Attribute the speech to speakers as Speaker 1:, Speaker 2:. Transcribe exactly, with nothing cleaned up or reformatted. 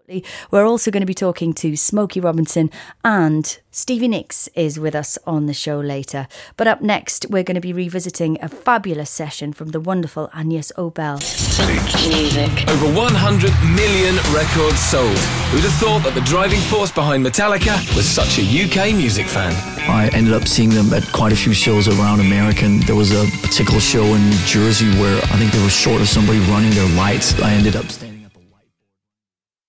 Speaker 1: We're also going to be talking to Smokey Robinson, and Stevie Nicks is with us on the show later. But up next, we're going to be revisiting a fabulous session from the wonderful Agnes Obel.
Speaker 2: Music. Over one hundred million records sold. Who'd have thought that the driving force behind Metallica was such a U K music fan?
Speaker 3: I ended up seeing them at quite a few shows around America, and there was a particular show in New Jersey where I think they were short of somebody running their lights. I ended up staying.